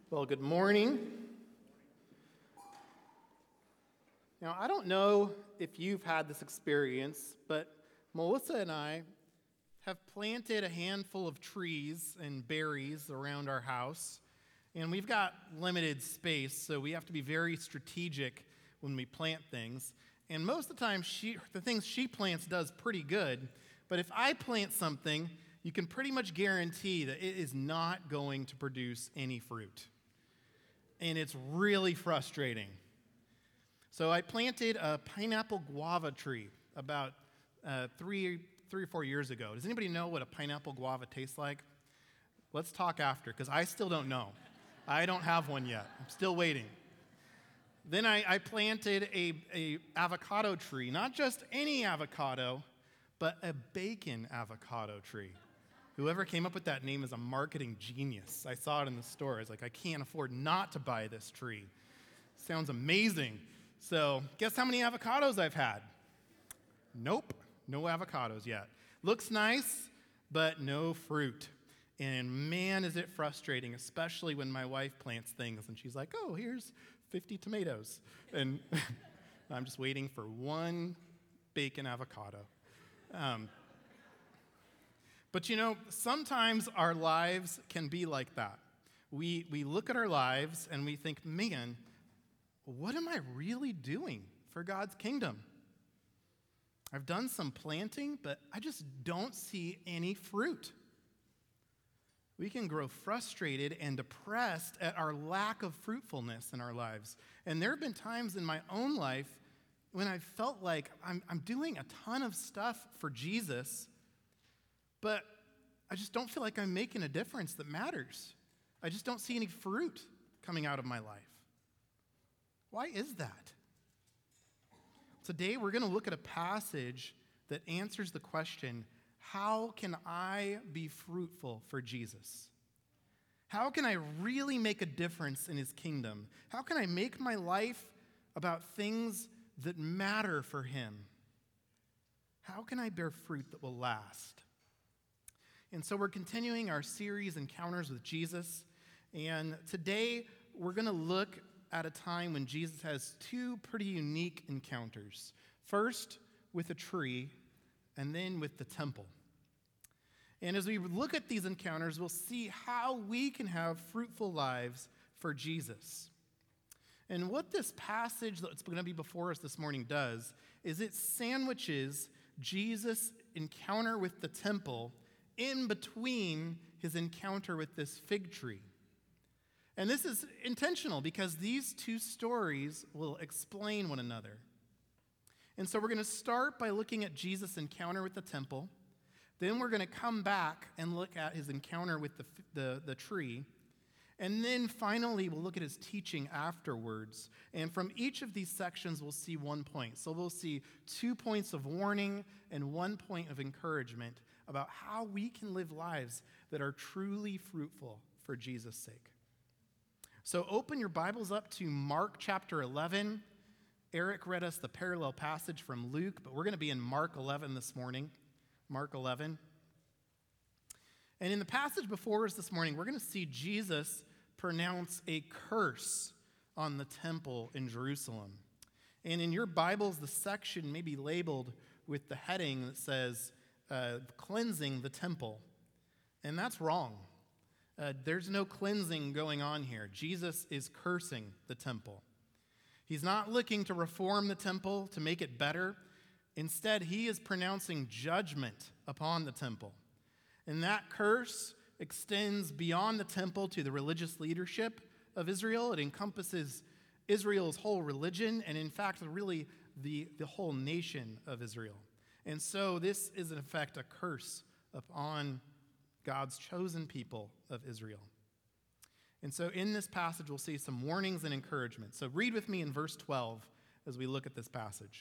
Well, good morning. Now, I don't know if you've had this experience, but Melissa and I have planted a handful of trees and berries around our house, and we've got limited space, so we have to be very strategic when we plant things. And most of the time, the things she plants does pretty good, but if I plant something, you can pretty much guarantee that it is not going to produce any fruit. And it's really frustrating. So I planted a pineapple guava tree about 3 or 4 years ago. Does anybody know what a pineapple guava tastes like? Let's talk after, because I still don't know. I don't have one yet. I'm still waiting. Then I planted a avocado tree, not just any avocado, but a bacon avocado tree. Whoever came up with that name is a marketing genius. I saw it in the store. I was like, I can't afford not to buy this tree. Sounds amazing. So guess how many avocados I've had? Nope, no avocados yet. Looks nice, but no fruit. And man, is it frustrating, especially when my wife plants things and she's like, oh, here's 50 tomatoes. And I'm just waiting for one bacon avocado. But sometimes our lives can be like that. We look at our lives and we think, man, what am I really doing for God's kingdom? I've done some planting, but I just don't see any fruit. We can grow frustrated and depressed at our lack of fruitfulness in our lives. And there have been times in my own life when I felt like I'm doing a ton of stuff for Jesus, but I just don't feel like I'm making a difference that matters. I just don't see any fruit coming out of my life. Why is that? Today we're going to look at a passage that answers the question, how can I be fruitful for Jesus? How can I really make a difference in his kingdom? How can I make my life about things that matter for him? How can I bear fruit that will last? And so we're continuing our series, Encounters with Jesus. And today we're going to look at a time when Jesus has two pretty unique encounters. First, with a tree, and then with the temple. And as we look at these encounters, we'll see how we can have fruitful lives for Jesus. And what this passage that's going to be before us this morning does is it sandwiches Jesus' encounter with the temple in between his encounter with this fig tree. And this is intentional because these two stories will explain one another. And so we're going to start by looking at Jesus' encounter with the temple. Then we're going to come back and look at his encounter with the tree. And then finally, we'll look at his teaching afterwards. And from each of these sections, we'll see 1 point. So we'll see 2 points of warning and 1 point of encouragement about how we can live lives that are truly fruitful for Jesus' sake. So open your Bibles up to Mark chapter 11. Eric read us the parallel passage from Luke, but we're going to be in Mark 11 this morning. Mark 11. And in the passage before us this morning, we're going to see Jesus pronounce a curse on the temple in Jerusalem. And in your Bibles, the section may be labeled with the heading that says, cleansing the temple. And that's wrong. There's no cleansing going on here. Jesus is cursing the temple. He's not looking to reform the temple to make it better. Instead, he is pronouncing judgment upon the temple. And that curse extends beyond the temple to the religious leadership of Israel. It encompasses Israel's whole religion and, in fact, really the whole nation of Israel. And so this is, in effect, a curse upon God's chosen people of Israel. And so in this passage, we'll see some warnings and encouragement. So read with me in verse 12 as we look at this passage.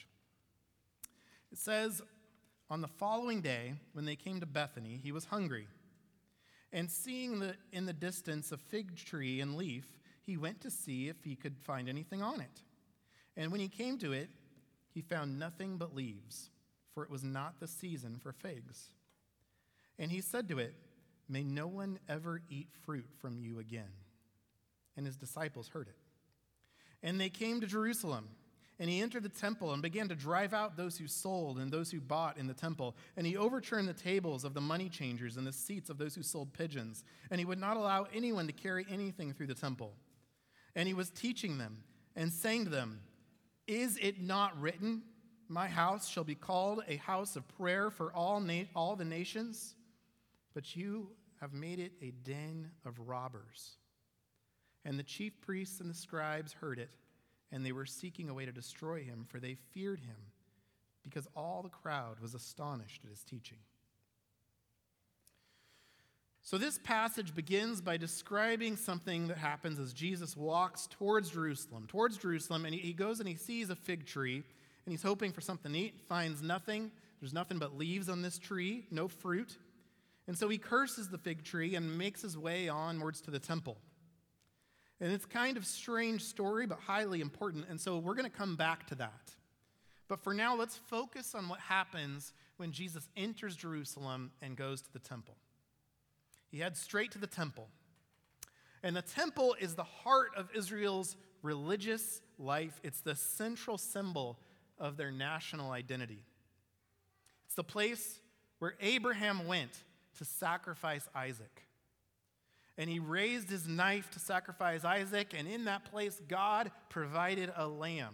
It says, on the following day, when they came to Bethany, he was hungry. And seeing in the distance a fig tree and leaf, he went to see if he could find anything on it. And when he came to it, he found nothing but leaves, for it was not the season for figs. And he said to it, may no one ever eat fruit from you again. and his disciples heard it. And they came to Jerusalem, and he entered the temple and began to drive out those who sold and those who bought in the temple. And he overturned the tables of the money changers and the seats of those who sold pigeons. And he would not allow anyone to carry anything through the temple. And he was teaching them and saying to them, "Is it not written, 'My house shall be called a house of prayer for all the nations'? But you have made it a den of robbers." And the chief priests and the scribes heard it, and they were seeking a way to destroy him, for they feared him, because all the crowd was astonished at his teaching. So this passage begins by describing something that happens as Jesus walks towards Jerusalem, and he goes and he sees a fig tree, and he's hoping for something to eat, finds nothing. There's nothing but leaves on this tree, no fruit. And so he curses the fig tree and makes his way onwards to the temple. And it's kind of a strange story, but highly important, and so we're going to come back to that. But for now, let's focus on what happens when Jesus enters Jerusalem and goes to the temple. He heads straight to the temple. And the temple is the heart of Israel's religious life. It's the central symbol of their national identity. It's the place where Abraham went to sacrifice Isaac. And he raised his knife to sacrifice Isaac, and in that place, God provided a lamb.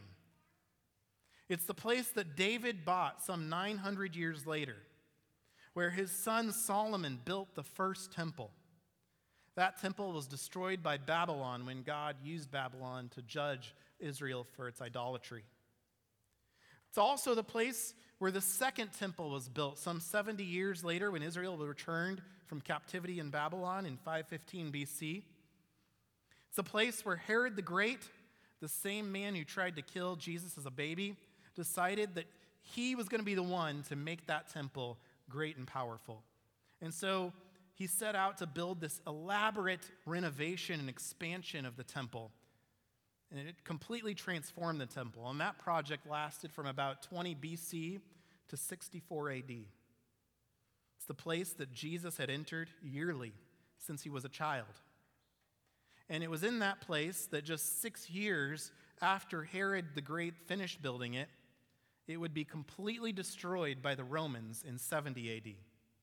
It's the place that David bought some 900 years later, where his son Solomon built the first temple. That temple was destroyed by Babylon when God used Babylon to judge Israel for its idolatry. It's also the place where the second temple was built some 70 years later when Israel returned from captivity in Babylon in 515 BC. It's a place where Herod the Great, the same man who tried to kill Jesus as a baby, decided that he was going to be the one to make that temple great and powerful. And so he set out to build this elaborate renovation and expansion of the temple. And it completely transformed the temple. And that project lasted from about 20 BC to 64 AD. It's the place that Jesus had entered yearly since he was a child. And it was in that place that just 6 years after Herod the Great finished building it, it would be completely destroyed by the Romans in 70 AD.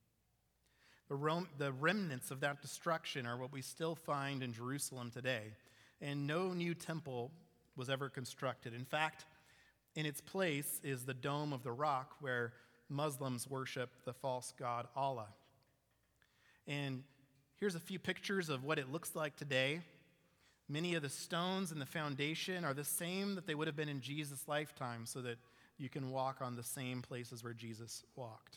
The remnants of that destruction are what we still find in Jerusalem today, and no new temple was ever constructed. In fact, in its place is the Dome of the Rock, where Muslims worship the false god Allah. And here's a few pictures of what it looks like today. Many of the stones in the foundation are the same that they would have been in Jesus' lifetime, so that you can walk on the same places where Jesus walked.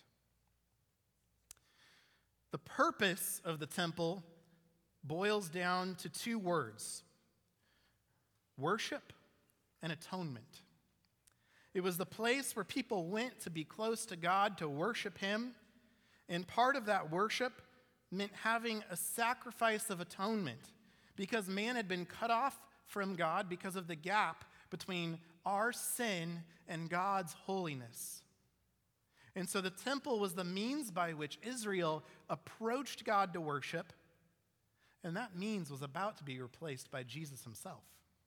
The purpose of the temple boils down to two words: worship and atonement. It was the place where people went to be close to God, to worship him. And part of that worship meant having a sacrifice of atonement, because man had been cut off from God because of the gap between our sin and God's holiness. And so the temple was the means by which Israel approached God to worship, and that means was about to be replaced by Jesus himself.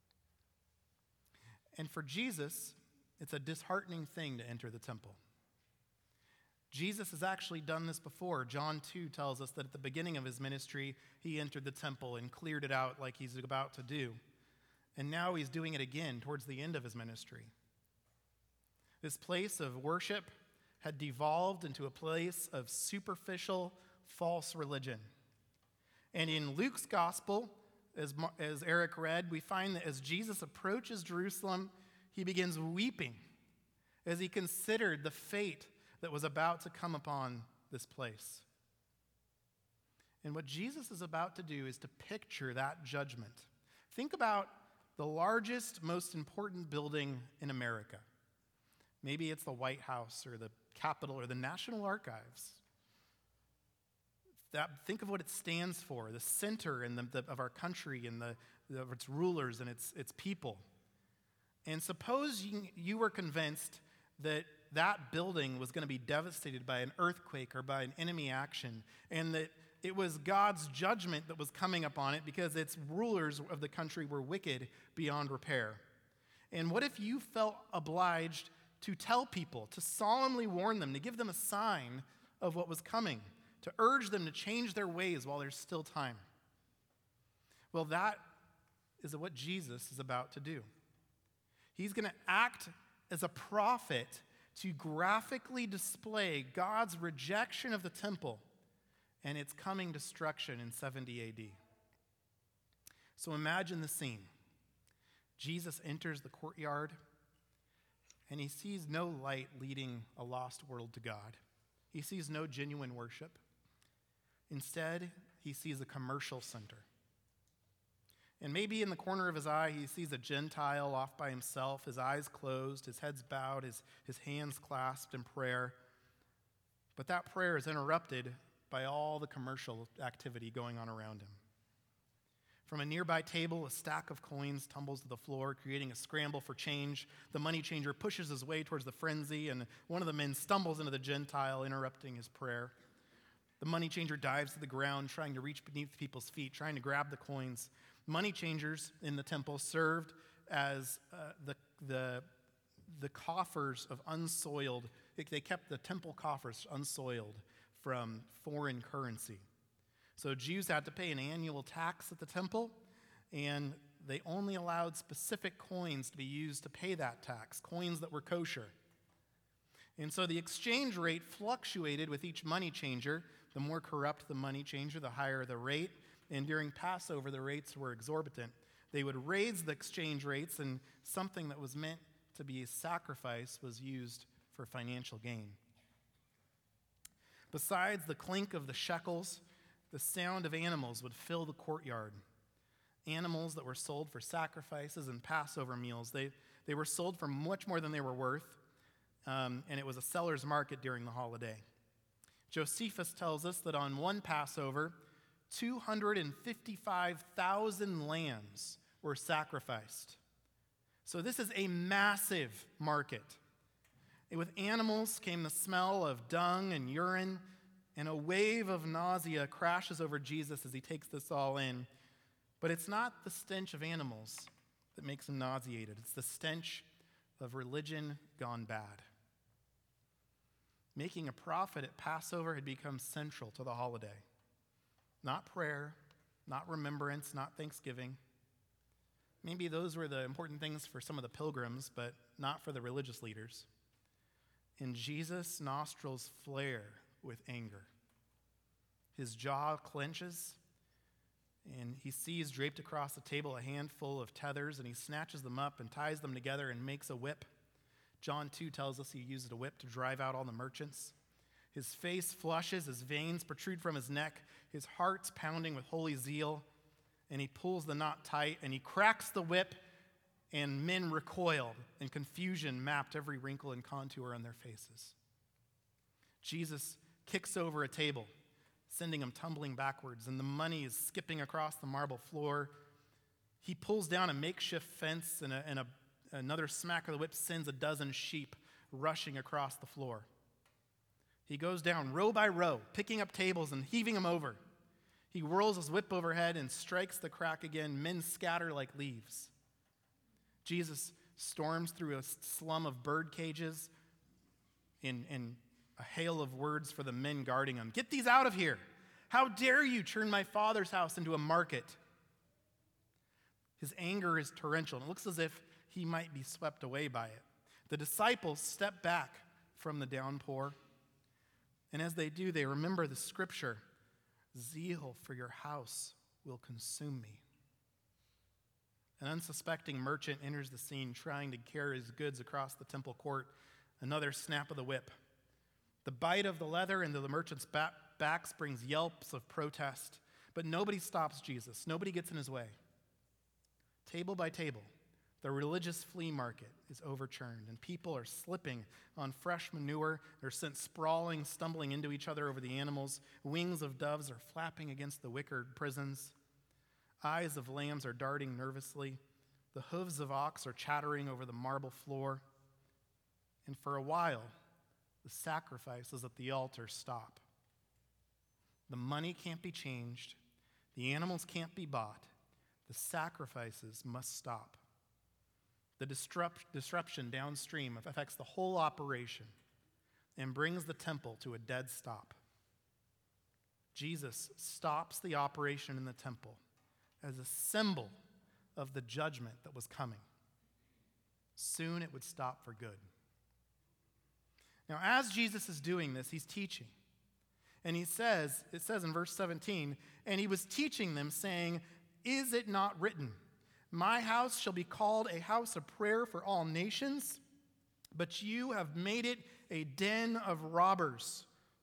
And for Jesus, it's a disheartening thing to enter the temple. Jesus has actually done this before. John 2 tells us that at the beginning of his ministry, he entered the temple and cleared it out like he's about to do. And now he's doing it again towards the end of his ministry. This place of worship had devolved into a place of superficial, false religion. And in Luke's gospel, as Eric read, we find that as Jesus approaches Jerusalem, he begins weeping as he considered the fate that was about to come upon this place. And what Jesus is about to do is to picture that judgment. Think about the largest, most important building in America. Maybe it's the White House or the Capitol or the National Archives. Think of what it stands for, the center of our country and of its rulers and its people. And suppose you were convinced that that building was going to be devastated by an earthquake or by an enemy action, and that it was God's judgment that was coming upon it because its rulers of the country were wicked beyond repair. And what if you felt obliged to tell people, to solemnly warn them, to give them a sign of what was coming, to urge them to change their ways while there's still time? Well, that is what Jesus is about to do. He's going to act as a prophet to graphically display God's rejection of the temple and its coming destruction in 70 AD. So imagine the scene. Jesus enters the courtyard, and he sees no light leading a lost world to God. He sees no genuine worship. Instead, he sees a commercial center. And maybe in the corner of his eye, he sees a Gentile off by himself, his eyes closed, his head's bowed, his hands clasped in prayer. But that prayer is interrupted by all the commercial activity going on around him. From a nearby table, a stack of coins tumbles to the floor, creating a scramble for change. The money changer pushes his way towards the frenzy, and one of the men stumbles into the Gentile, interrupting his prayer. The money changer dives to the ground, trying to reach beneath people's feet, trying to grab the coins. Money changers in the temple served as the coffers of unsoiled. They kept the temple coffers unsoiled from foreign currency. So Jews had to pay an annual tax at the temple, and they only allowed specific coins to be used to pay that tax, coins that were kosher. And so the exchange rate fluctuated with each money changer. The more corrupt the money changer, the higher the rate. And during Passover, the rates were exorbitant. They would raise the exchange rates, and something that was meant to be a sacrifice was used for financial gain. Besides the clink of the shekels, the sound of animals would fill the courtyard. Animals that were sold for sacrifices and Passover meals. They were sold for much more than they were worth, and it was a seller's market during the holiday. Josephus tells us that on one Passover, 255,000 lambs were sacrificed. So this is a massive market. And with animals came the smell of dung and urine, and a wave of nausea crashes over Jesus as he takes this all in. But it's not the stench of animals that makes him nauseated. It's the stench of religion gone bad. Making a profit at Passover had become central to the holiday. Not prayer, not remembrance, not thanksgiving. Maybe those were the important things for some of the pilgrims, but not for the religious leaders. And Jesus' nostrils flare with anger. His jaw clenches, and he sees draped across the table a handful of tethers, and he snatches them up and ties them together and makes a whip. John 2 tells us he used a whip to drive out all the merchants. His face flushes, his veins protrude from his neck, his heart's pounding with holy zeal, and he pulls the knot tight, and he cracks the whip, and men recoiled, and confusion mapped every wrinkle and contour on their faces. Jesus kicks over a table, sending them tumbling backwards, and the money is skipping across the marble floor. He pulls down a makeshift fence, and another smack of the whip sends a dozen sheep rushing across the floor. He goes down row by row, picking up tables and heaving them over. He whirls his whip overhead and strikes the crack again. Men scatter like leaves. Jesus storms through a slum of bird cages in a hail of words for the men guarding him. Get these out of here. How dare you turn my Father's house into a market? His anger is torrential, and it looks as if he might be swept away by it. The disciples step back from the downpour, and as they do, they remember the scripture, zeal for your house will consume me. An unsuspecting merchant enters the scene trying to carry his goods across the temple court. Another snap of the whip. The bite of the leather into the merchant's back brings yelps of protest, but nobody stops Jesus. Nobody gets in his way. Table by table, the religious flea market is overturned, and people are slipping on fresh manure. They're sent sprawling, stumbling into each other over the animals. Wings of doves are flapping against the wickered prisons. Eyes of lambs are darting nervously. The hooves of ox are chattering over the marble floor. And for a while, the sacrifices at the altar stop. The money can't be changed. The animals can't be bought. The sacrifices must stop. The disruption downstream affects the whole operation and brings the temple to a dead stop. Jesus stops the operation in the temple as a symbol of the judgment that was coming. Soon it would stop for good. Now, as Jesus is doing this, he's teaching. And it says in verse 17, and he was teaching them, saying, "Is it not written, my house shall be called a house of prayer for all nations, but you have made it a den of robbers."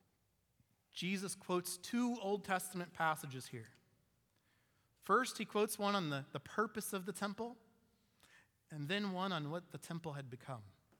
Jesus quotes two Old Testament passages here. First, he quotes one on the purpose of the temple, and then one on what the temple had become.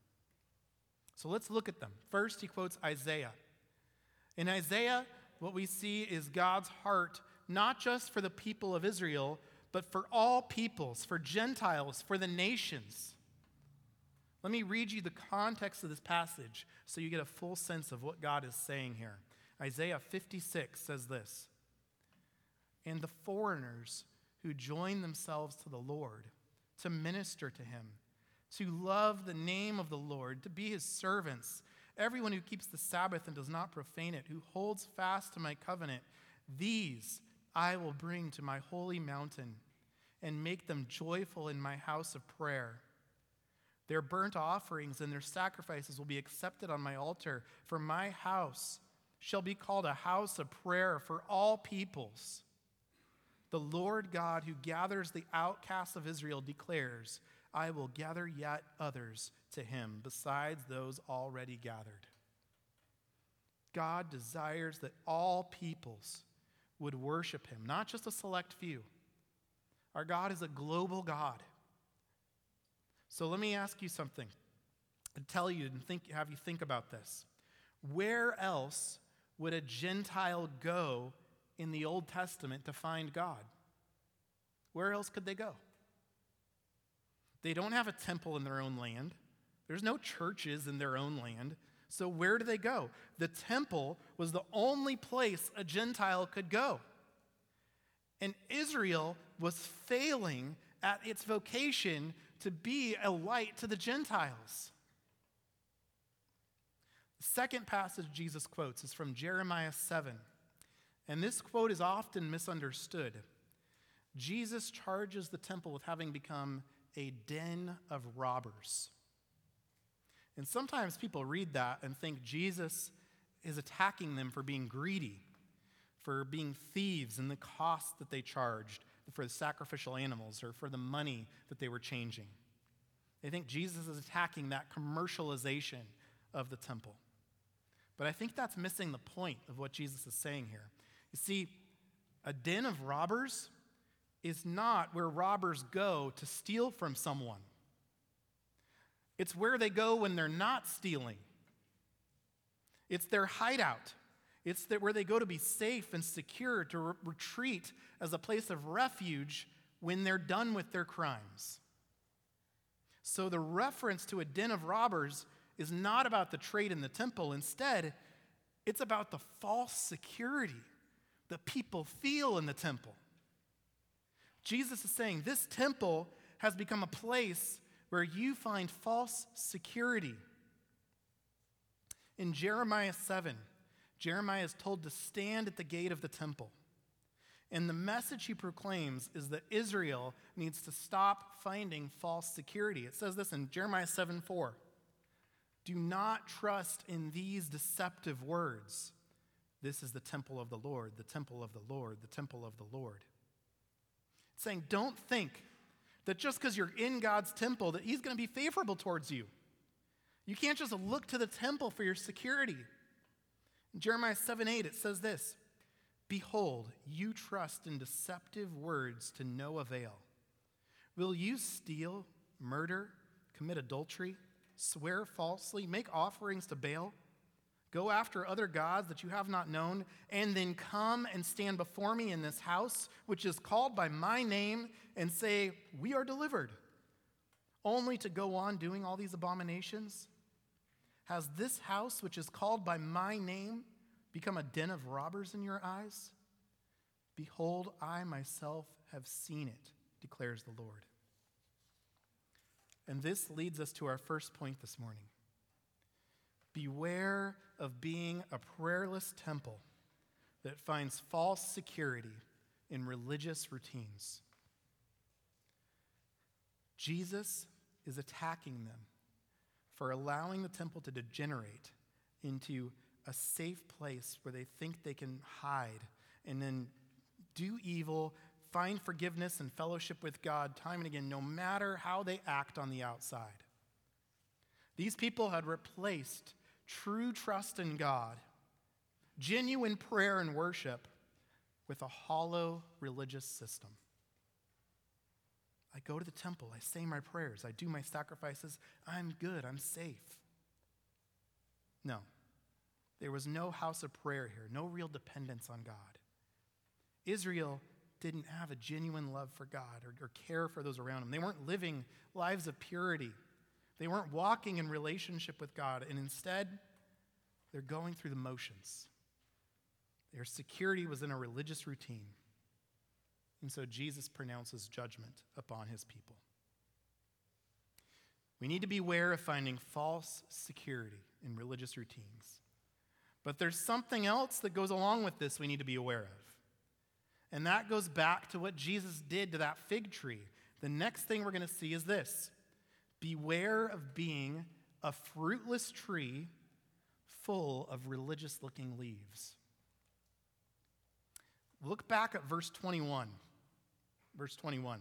So let's look at them. First, he quotes Isaiah. In Isaiah, what we see is God's heart, not just for the people of Israel, but for all peoples, for Gentiles, for the nations. Let me read you the context of this passage so you get a full sense of what God is saying here. Isaiah 56 says this, "And the foreigners who join themselves to the Lord, to minister to him, to love the name of the Lord, to be his servants, everyone who keeps the Sabbath and does not profane it, who holds fast to my covenant, these I will bring to my holy mountain and make them joyful in my house of prayer. Their burnt offerings and their sacrifices will be accepted on my altar, for my house shall be called a house of prayer for all peoples. The Lord God, who gathers the outcasts of Israel, declares, I will gather yet others to him besides those already gathered." God desires that all peoples would worship him, not just a select few. Our God is a global God. So let me ask you something and tell you and have you think about this. Where else would a Gentile go in the Old Testament to find God? Where else could they go? They don't have a temple in their own land. There's no churches in their own land. So where do they go? The temple was the only place a Gentile could go. And Israel was failing at its vocation to be a light to the Gentiles. The second passage Jesus quotes is from Jeremiah 7. And this quote is often misunderstood. Jesus charges the temple with having become a den of robbers. And sometimes people read that and think Jesus is attacking them for being greedy, for being thieves in the cost that they charged for the sacrificial animals or for the money that they were changing. They think Jesus is attacking that commercialization of the temple. But I think that's missing the point of what Jesus is saying here. You see, a den of robbers is not where robbers go to steal from someone. It's where they go when they're not stealing. It's their hideout. It's where they go to be safe and secure, to retreat as a place of refuge when they're done with their crimes. So the reference to a den of robbers is not about the trade in the temple. Instead, it's about the false security that people feel in the temple. Jesus is saying this temple has become a place where you find false security. In Jeremiah 7, Jeremiah is told to stand at the gate of the temple. And the message he proclaims is that Israel needs to stop finding false security. It says this in Jeremiah 7:4. "Do not trust in these deceptive words. This is the temple of the Lord, the temple of the Lord, the temple of the Lord." It's saying, don't think that just because you're in God's temple that he's going to be favorable towards you. You can't just look to the temple for your security. In Jeremiah 7:8, it says this, "Behold, you trust in deceptive words to no avail. Will you steal, murder, commit adultery, swear falsely, make offerings to Baal, go after other gods that you have not known, and then come and stand before me in this house, which is called by my name, and say, 'We are delivered,' only to go on doing all these abominations? Has this house, which is called by my name, become a den of robbers in your eyes? Behold, I myself have seen it, declares the Lord. And this leads us to our first point this morning. Beware of being a prayerless temple that finds false security in religious routines. Jesus is attacking them for allowing the temple to degenerate into a safe place where they think they can hide and then do evil, find forgiveness and fellowship with God time and again, no matter how they act on the outside. These people had replaced true trust in God, genuine prayer and worship, with a hollow religious system. I go to the temple, I say my prayers, I do my sacrifices, I'm good, I'm safe. No, there was no house of prayer here, no real dependence on God. Israel didn't have a genuine love for God or care for those around them. They weren't living lives of purity. They weren't walking in relationship with God, and instead, they're going through the motions. Their security was in a religious routine. And so Jesus pronounces judgment upon his people. We need to beware of finding false security in religious routines. But there's something else that goes along with this we need to be aware of. And that goes back to what Jesus did to that fig tree. The next thing we're going to see is this. Beware of being a fruitless tree full of religious-looking leaves. Look back at verse 21. Verse 21.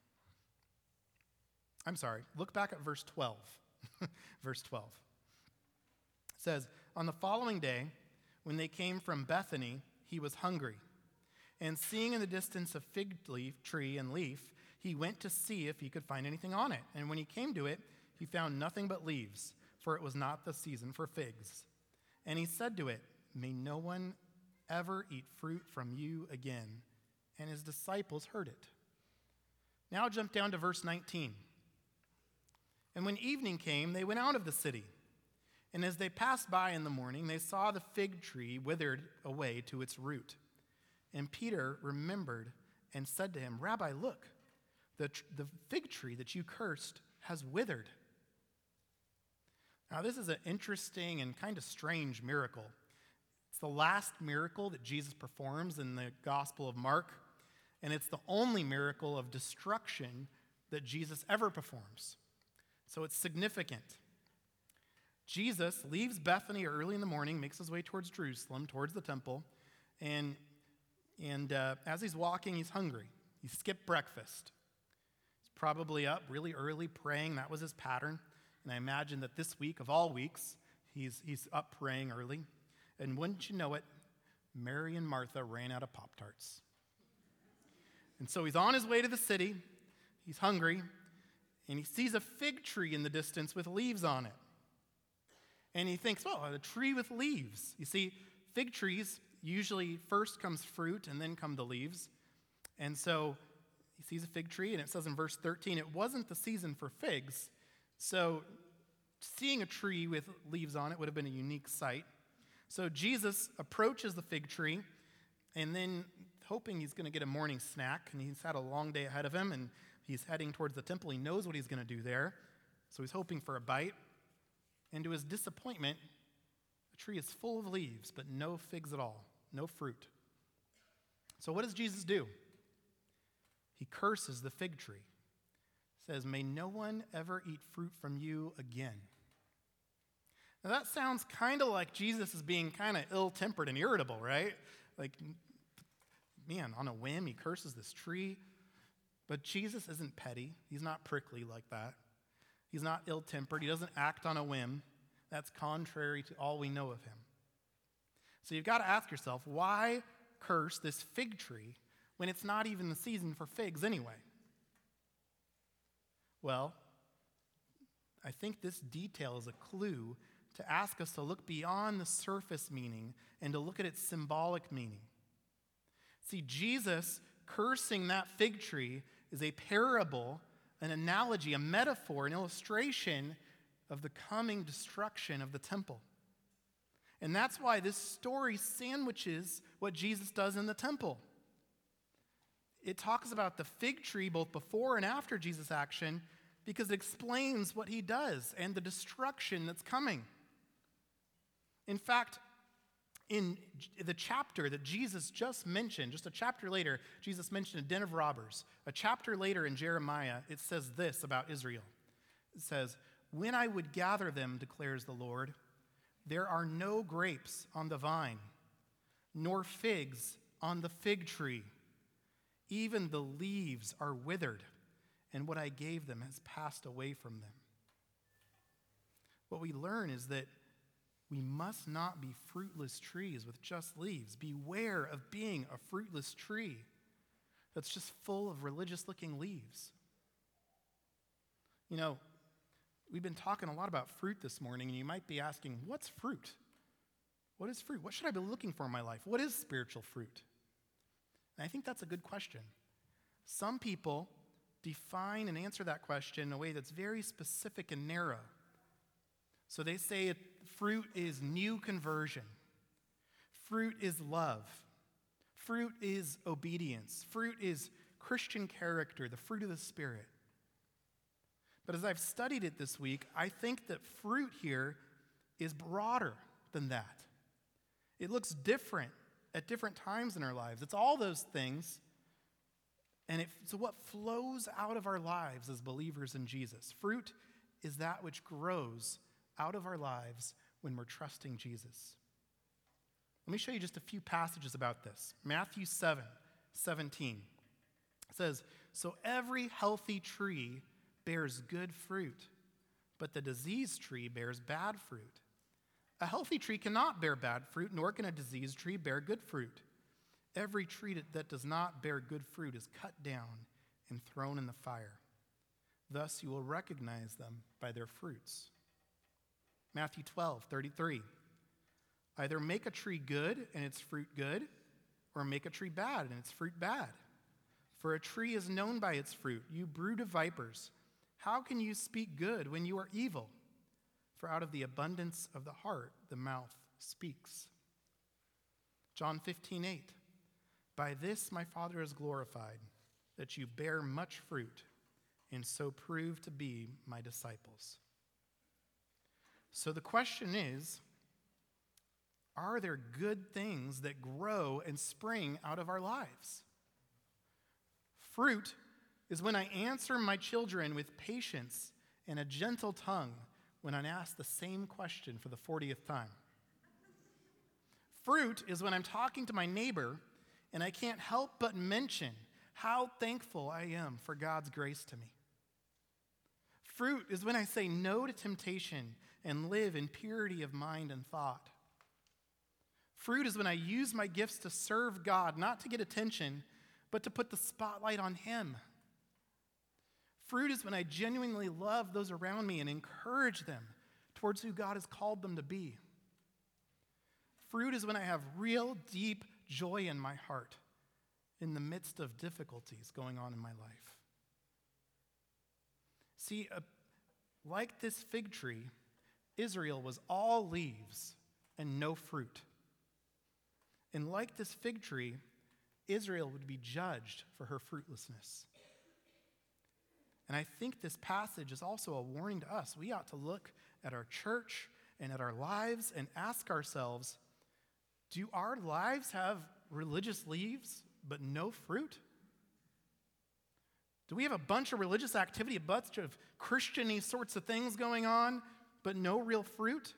I'm sorry, look back at verse 12. Verse 12. It says, on the following day, when they came from Bethany, he was hungry. And seeing in the distance a fig tree and leaf, he went to see if he could find anything on it. And when he came to it, he found nothing but leaves, for it was not the season for figs. And he said to it, may no one ever eat fruit from you again. And his disciples heard it. Now jump down to verse 19. And when evening came, they went out of the city. And as they passed by in the morning, they saw the fig tree withered away to its root. And Peter remembered and said to him, Rabbi, look, the fig tree that you cursed has withered. Now this is an interesting and kind of strange miracle. It's the last miracle that Jesus performs in the Gospel of Mark. And it's the only miracle of destruction that Jesus ever performs. So it's significant. Jesus leaves Bethany early in the morning, makes his way towards Jerusalem, towards the temple, and as he's walking, he's hungry. He skipped breakfast. He's probably up really early praying. That was his pattern. And I imagine that this week, of all weeks, he's up praying early. And wouldn't you know it, Mary and Martha ran out of Pop-Tarts. And so he's on his way to the city, he's hungry, and he sees a fig tree in the distance with leaves on it. And he thinks, well, a tree with leaves. You see, fig trees, usually first comes fruit and then come the leaves. And so he sees a fig tree, and it says in verse 13, it wasn't the season for figs. So seeing a tree with leaves on it would have been a unique sight. So Jesus approaches the fig tree, and then hoping he's going to get a morning snack, and he's had a long day ahead of him, and he's heading towards the temple. He knows what he's going to do there, so he's hoping for a bite. And to his disappointment, the tree is full of leaves, but no figs at all, no fruit. So what does Jesus do? He curses the fig tree. Says, may no one ever eat fruit from you again. Now that sounds kind of like Jesus is being kind of ill-tempered and irritable, right? Like, man, on a whim, he curses this tree. But Jesus isn't petty. He's not prickly like that. He's not ill-tempered. He doesn't act on a whim. That's contrary to all we know of him. So you've got to ask yourself, why curse this fig tree when it's not even the season for figs anyway? Well, I think this detail is a clue to ask us to look beyond the surface meaning and to look at its symbolic meaning. See, Jesus cursing that fig tree is a parable, an analogy, a metaphor, an illustration of the coming destruction of the temple. And that's why this story sandwiches what Jesus does in the temple. It talks about the fig tree both before and after Jesus' action because it explains what he does and the destruction that's coming. In fact, in the chapter that Jesus just mentioned, just a chapter later, Jesus mentioned a den of robbers. A chapter later in Jeremiah, it says this about Israel. It says, "When I would gather them, declares the Lord, there are no grapes on the vine, nor figs on the fig tree. Even the leaves are withered, and what I gave them has passed away from them." What we learn is that we must not be fruitless trees with just leaves. Beware of being a fruitless tree that's just full of religious-looking leaves. You know, we've been talking a lot about fruit this morning, and you might be asking, what's fruit? What is fruit? What should I be looking for in my life? What is spiritual fruit? And I think that's a good question. Some people define and answer that question in a way that's very specific and narrow. So they say fruit is new conversion. Fruit is love. Fruit is obedience. Fruit is Christian character, the fruit of the Spirit. But as I've studied it this week, I think that fruit here is broader than that. It looks different at different times in our lives. It's all those things, and it's what flows out of our lives as believers in Jesus. Fruit is that which grows out of our lives when we're trusting Jesus. Let me show you just a few passages about this. Matthew 7:17 says, "So every healthy tree bears good fruit, but the diseased tree bears bad fruit. A healthy tree cannot bear bad fruit, nor can a diseased tree bear good fruit. Every tree that does not bear good fruit is cut down and thrown in the fire. Thus you will recognize them by their fruits." Matthew 12:33. "Either make a tree good and its fruit good, or make a tree bad and its fruit bad. For a tree is known by its fruit. You brood of vipers, how can you speak good when you are evil? For out of the abundance of the heart, the mouth speaks." John 15:8. "By this my Father is glorified, that you bear much fruit, and so prove to be my disciples." So the question is, are there good things that grow and spring out of our lives? Fruit is when I answer my children with patience and a gentle tongue when I'm asked the same question for the 40th time. Fruit is when I'm talking to my neighbor and I can't help but mention how thankful I am for God's grace to me. Fruit is when I say no to temptation and live in purity of mind and thought. Fruit is when I use my gifts to serve God, not to get attention, but to put the spotlight on Him. Fruit is when I genuinely love those around me and encourage them towards who God has called them to be. Fruit is when I have real deep joy in my heart in the midst of difficulties going on in my life. See, like this fig tree, Israel was all leaves and no fruit. And like this fig tree, Israel would be judged for her fruitlessness. And I think this passage is also a warning to us. We ought to look at our church and at our lives and ask ourselves, do our lives have religious leaves but no fruit? Do we have a bunch of religious activity, a bunch of Christian-y sorts of things going on, but no real fruit?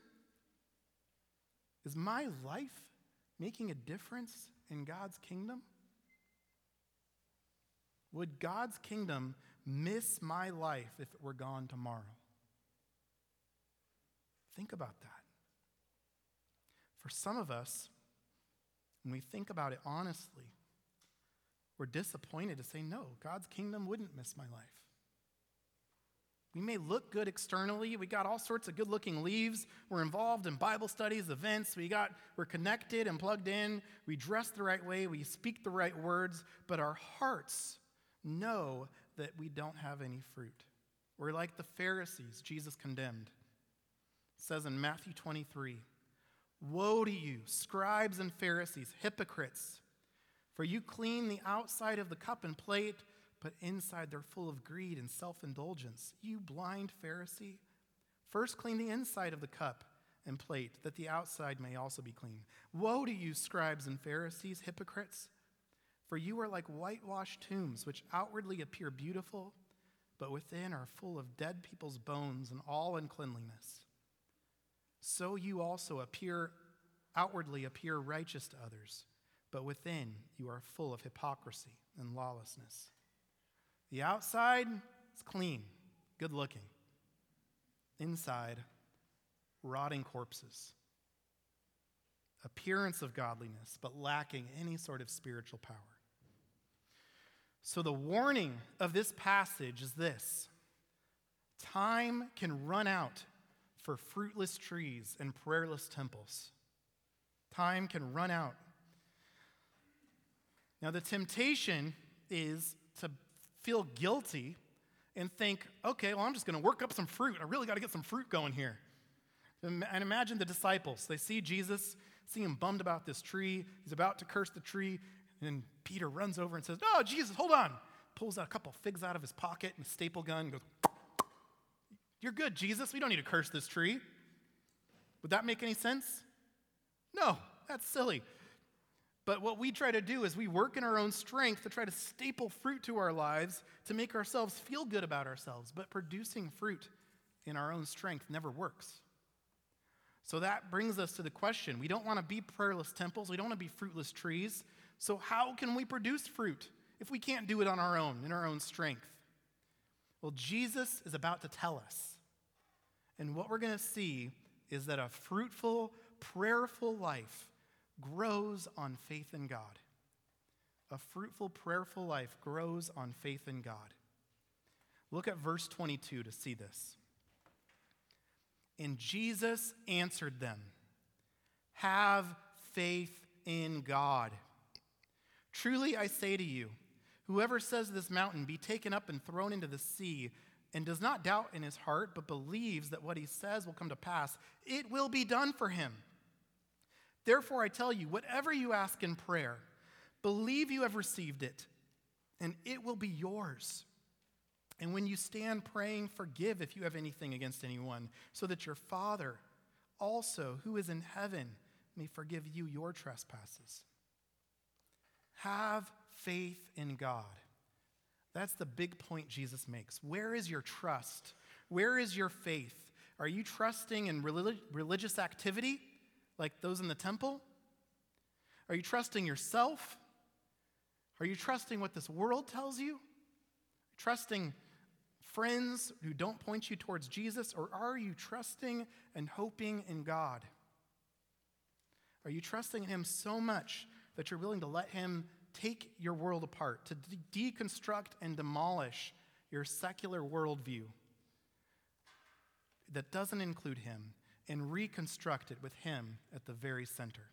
Is my life making a difference in God's kingdom? Would God's kingdom miss my life if it were gone tomorrow? Think about that. For some of us, when we think about it honestly, we're disappointed to say, no, God's kingdom wouldn't miss my life. We may look good externally. We got all sorts of good-looking leaves. We're involved in Bible studies, events. We're connected and plugged in. We dress the right way. We speak the right words. But our hearts know that we don't have any fruit. We're like the Pharisees Jesus condemned. It says in Matthew 23, Woe to you, scribes and Pharisees, hypocrites! For you clean the outside of the cup and plate, but inside they're full of greed and self-indulgence. You blind Pharisee, first clean the inside of the cup and plate, that the outside may also be clean. Woe to you, scribes and Pharisees, hypocrites! For you are like whitewashed tombs, which outwardly appear beautiful, but within are full of dead people's bones and all uncleanliness. So you also outwardly appear righteous to others, but within you are full of hypocrisy and lawlessness. The outside is clean, good looking. Inside, rotting corpses. Appearance of godliness, but lacking any sort of spiritual power. So the warning of this passage is this: time can run out for fruitless trees and prayerless temples. Time can run out. Now the temptation is to feel guilty and think, okay, well, I'm just going to work up some fruit. I really got to get some fruit going here. And imagine the disciples. They see Jesus, see him bummed about this tree. He's about to curse the tree. And Peter runs over and says, "No, Jesus, hold on." Pulls out a couple figs out of his pocket and a staple gun and goes, "You're good, Jesus. We don't need to curse this tree." Would that make any sense? No, that's silly. But what we try to do is we work in our own strength to try to staple fruit to our lives to make ourselves feel good about ourselves. But producing fruit in our own strength never works. So that brings us to the question. We don't want to be prayerless temples. We don't want to be fruitless trees. So how can we produce fruit if we can't do it on our own, in our own strength? Well, Jesus is about to tell us. And what we're going to see is that a fruitful, prayerful life grows on faith in God. A fruitful, prayerful life grows on faith in God. Look at verse 22 to see this. And Jesus answered them, "Have faith in God. Truly I say to you, whoever says to this mountain, 'Be taken up and thrown into the sea,' and does not doubt in his heart, but believes that what he says will come to pass, it will be done for him. Therefore I tell you, whatever you ask in prayer, believe you have received it, and it will be yours. And when you stand praying, forgive if you have anything against anyone, so that your Father also, who is in heaven, may forgive you your trespasses." Have faith in God. That's the big point Jesus makes. Where is your trust? Where is your faith? Are you trusting in religious activity, like those in the temple? Are you trusting yourself? Are you trusting what this world tells you? Trusting friends who don't point you towards Jesus? Or are you trusting and hoping in God? Are you trusting in him so much that you're willing to let him take your world apart, to deconstruct and demolish your secular worldview that doesn't include him and reconstruct it with him at the very center?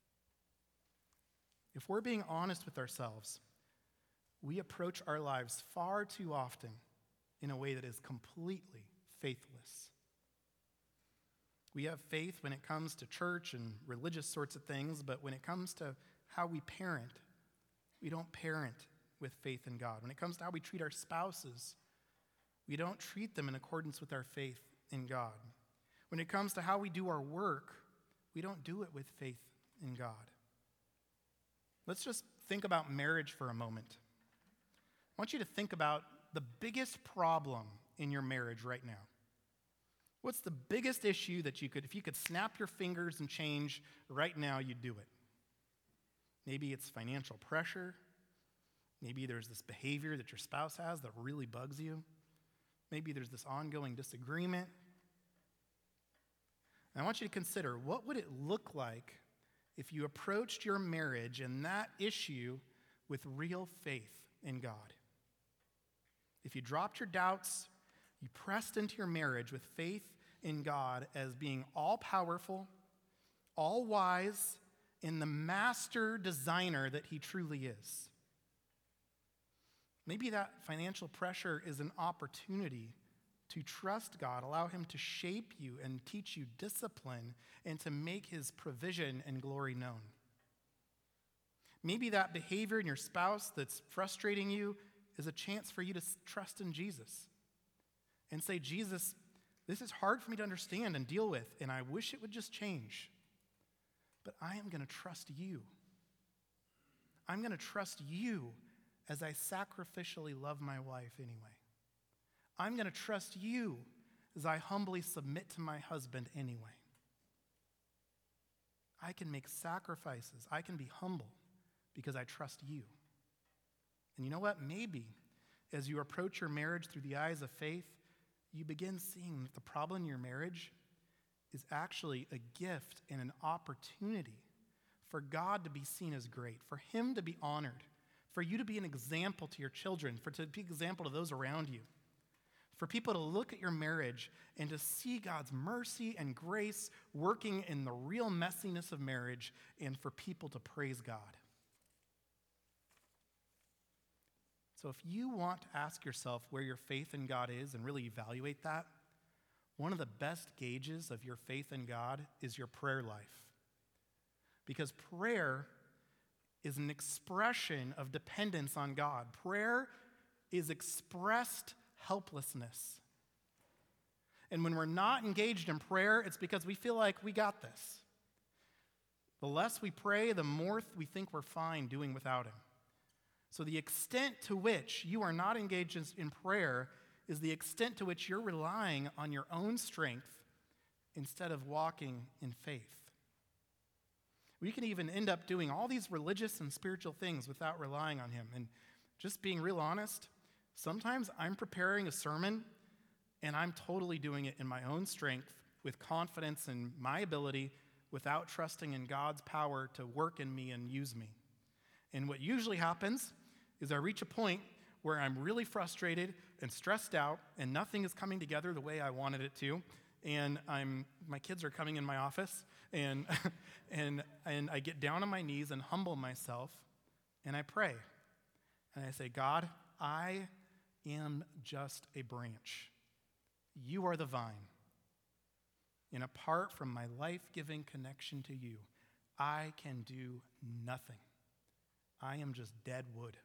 If we're being honest with ourselves, we approach our lives far too often in a way that is completely faithless. We have faith when it comes to church and religious sorts of things, but when it comes to how we parent, we don't parent with faith in God. When it comes to how we treat our spouses, we don't treat them in accordance with our faith in God. When it comes to how we do our work, we don't do it with faith in God. Let's just think about marriage for a moment. I want you to think about the biggest problem in your marriage right now. What's the biggest issue that if you could snap your fingers and change right now, you'd do it? Maybe it's financial pressure. Maybe there's this behavior that your spouse has that really bugs you. Maybe there's this ongoing disagreement. And I want you to consider, what would it look like if you approached your marriage and that issue with real faith in God? If you dropped your doubts, you pressed into your marriage with faith in God as being all-powerful, all-wise, and the master designer that he truly is. Maybe that financial pressure is an opportunity to trust God, allow him to shape you and teach you discipline and to make his provision and glory known. Maybe that behavior in your spouse that's frustrating you is a chance for you to trust in Jesus and say, Jesus, this is hard for me to understand and deal with, and I wish it would just change. But I am going to trust you. I'm going to trust you as I sacrificially love my wife anyway. I'm going to trust you as I humbly submit to my husband anyway. I can make sacrifices. I can be humble because I trust you. And you know what? Maybe as you approach your marriage through the eyes of faith, you begin seeing that the problem in your marriage is actually a gift and an opportunity for God to be seen as great, for him to be honored, for you to be an example to your children, to be an example to those around you, for people to look at your marriage and to see God's mercy and grace working in the real messiness of marriage, and for people to praise God. So if you want to ask yourself where your faith in God is and really evaluate that, one of the best gauges of your faith in God is your prayer life. Because prayer is an expression of dependence on God. Prayer is expressed helplessness. And when we're not engaged in prayer, it's because we feel like we got this. The less we pray, the more we think we're fine doing without him. So the extent to which you are not engaged in prayer is the extent to which you're relying on your own strength instead of walking in faith. We can even end up doing all these religious and spiritual things without relying on him. And just being real honest, sometimes I'm preparing a sermon and I'm totally doing it in my own strength with confidence in my ability without trusting in God's power to work in me and use me. And what usually happens is I reach a point where I'm really frustrated and stressed out and nothing is coming together the way I wanted it to. And my kids are coming in my office and I get down on my knees and humble myself and I pray. And I say, God, I am just a branch. You are the vine. And apart from my life-giving connection to you, I can do nothing. I am just dead wood.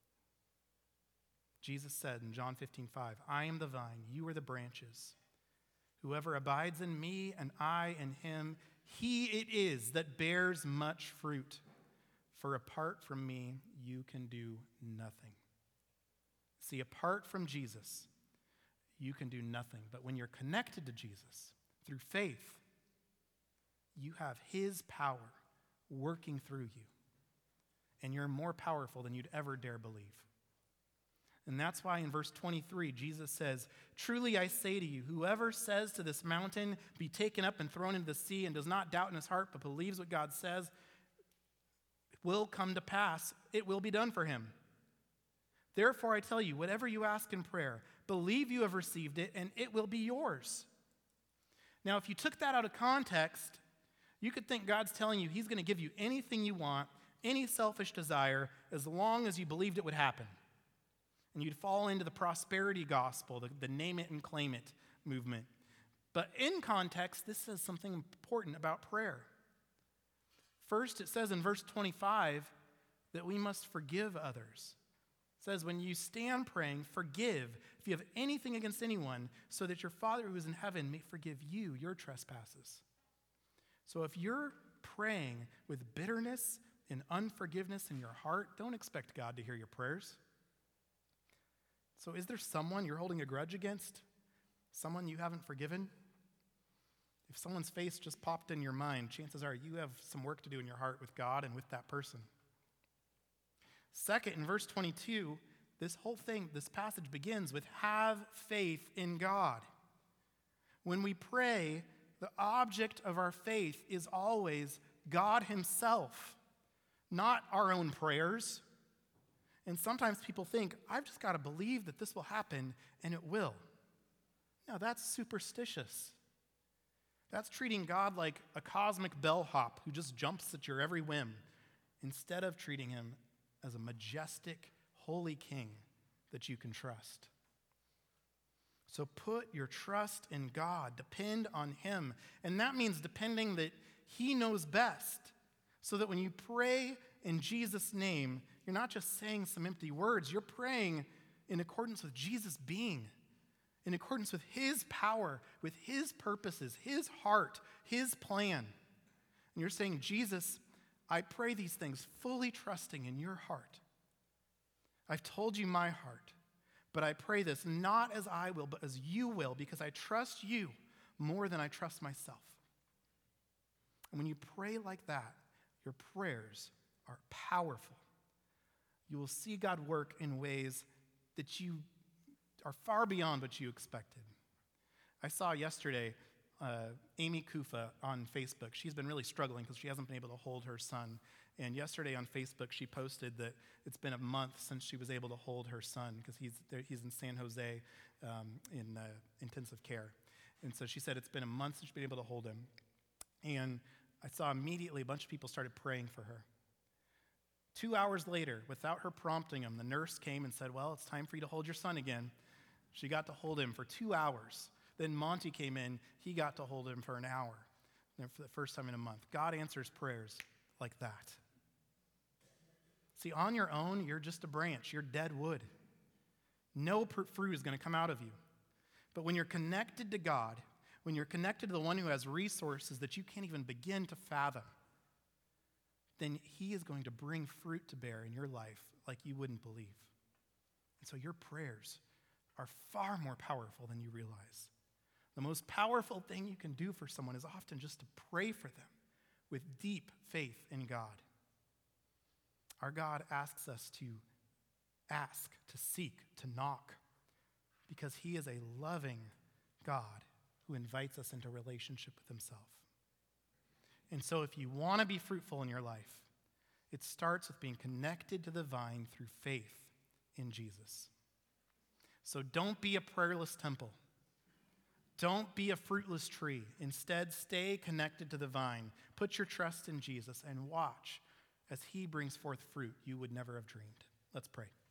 Jesus said in John 15:5, I am the vine, you are the branches. Whoever abides in me and I in him, he it is that bears much fruit. For apart from me, you can do nothing. See, apart from Jesus, you can do nothing. But when you're connected to Jesus through faith, you have his power working through you. And you're more powerful than you'd ever dare believe. And that's why in verse 23, Jesus says, truly I say to you, whoever says to this mountain, be taken up and thrown into the sea, and does not doubt in his heart, but believes what God says, will come to pass. It will be done for him. Therefore I tell you, whatever you ask in prayer, believe you have received it, and it will be yours. Now, if you took that out of context, you could think God's telling you he's going to give you anything you want, any selfish desire, as long as you believed it would happen. And you'd fall into the prosperity gospel, the name it and claim it movement. But in context, this says something important about prayer. First, it says in verse 25 that we must forgive others. It says, when you stand praying, forgive if you have anything against anyone, so that your Father who is in heaven may forgive you your trespasses. So if you're praying with bitterness and unforgiveness in your heart, don't expect God to hear your prayers. So is there someone you're holding a grudge against? Someone you haven't forgiven? If someone's face just popped in your mind, chances are you have some work to do in your heart with God and with that person. Second, in verse 22, this passage begins with have faith in God. When we pray, the object of our faith is always God himself, not our own prayers. And sometimes people think, I've just got to believe that this will happen, and it will. Now, that's superstitious. That's treating God like a cosmic bellhop who just jumps at your every whim, instead of treating him as a majestic, holy king that you can trust. So put your trust in God. Depend on him. And that means depending that he knows best. So that when you pray in Jesus' name, you're not just saying some empty words. You're praying in accordance with Jesus' being, in accordance with his power, with his purposes, his heart, his plan. And you're saying, Jesus, I pray these things fully trusting in your heart. I've told you my heart. But I pray this not as I will, but as you will, because I trust you more than I trust myself. And when you pray like that, your prayers are powerful. You will see God work in ways that you are far beyond what you expected. I saw yesterday Amy Kufa on Facebook. She's been really struggling because she hasn't been able to hold her son. And yesterday on Facebook, she posted that it's been a month since she was able to hold her son because he's in San Jose in intensive care. And so she said it's been a month since she's been able to hold him. And I saw immediately a bunch of people started praying for her. 2 hours later, without her prompting him, the nurse came and said, well, it's time for you to hold your son again. She got to hold him for 2 hours. Then Monty came in. He got to hold him for an hour for the first time in a month. God answers prayers like that. See, on your own, you're just a branch. You're dead wood. No fruit is going to come out of you. But when you're connected to God, when you're connected to the one who has resources that you can't even begin to fathom, then he is going to bring fruit to bear in your life like you wouldn't believe. And so your prayers are far more powerful than you realize. The most powerful thing you can do for someone is often just to pray for them with deep faith in God. Our God asks us to ask, to seek, to knock, because he is a loving God who invites us into relationship with himself. And so if you want to be fruitful in your life, it starts with being connected to the vine through faith in Jesus. So don't be a prayerless temple. Don't be a fruitless tree. Instead, stay connected to the vine. Put your trust in Jesus and watch as he brings forth fruit you would never have dreamed. Let's pray.